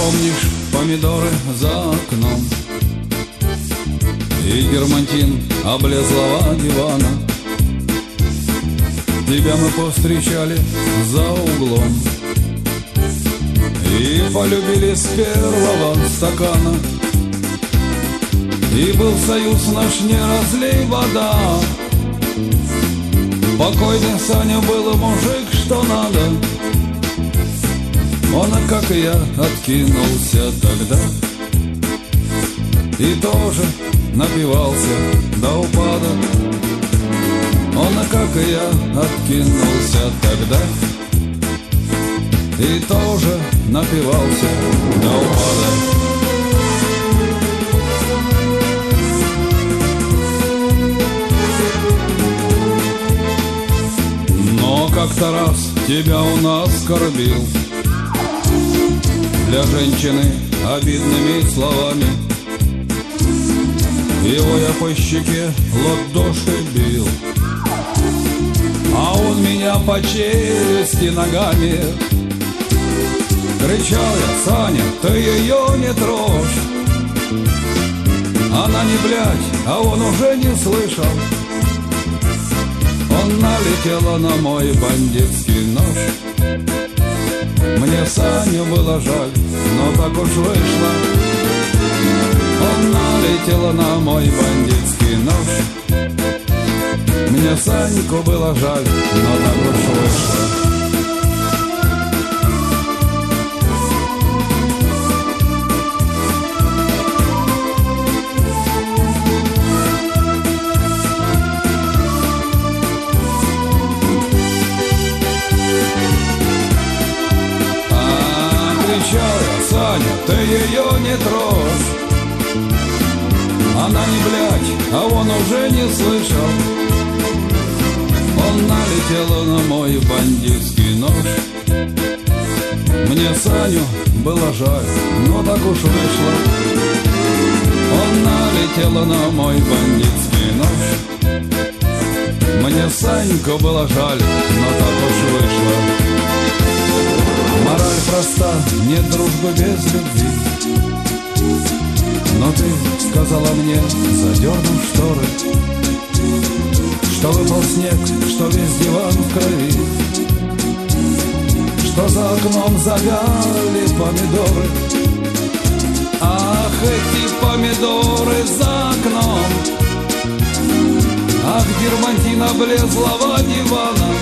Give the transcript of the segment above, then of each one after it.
помнишь помидоры за окном и дермантин облезлого дивана? Тебя мы повстречали за углом и полюбили с первого стакана. И был союз наш, не разлей вода. Покойный Саня был мужик, что надо. Он, как и я, откинулся тогда и тоже напивался до упада. Он, как и я, откинулся тогда и тоже напивался до упада. Но как-то раз тебя у нас скорбил для женщины обидными словами. Его я по щеке ладошкой бил, а он меня по челюсти ногами. Кричал я: Саня, ты ее не трожь. Она не блядь, а он уже не слышал. Он налетела на мой бандитский нож. Мне Саню было жаль, но так уж вышло. Он налетела на мой бандитский нож. Мне Саньку было жаль, но так уж вышло. Саня, ты ее не трожь. Она не блядь, а он уже не слышал. Он налетел на мой бандитский нож. Мне Саню было жаль, но так уж вышло. Он налетел на мой бандитский нож. Мне Саньку было жаль, но так уж вышло. Мораль проста, нет дружбы без любви. Но ты сказала мне, задернув шторы, что выпал снег, что весь диван в крови, что за окном завяли помидоры. Ах, эти помидоры за окном, ах, дермантин облезлого дивана.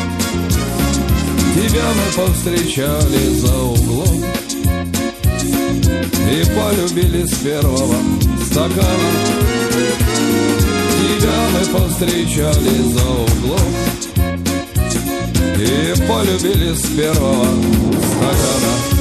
Тебя мы повстречали за углом и полюбили с первого стакана. Тебя мы повстречали за углом и полюбили с первого стакана.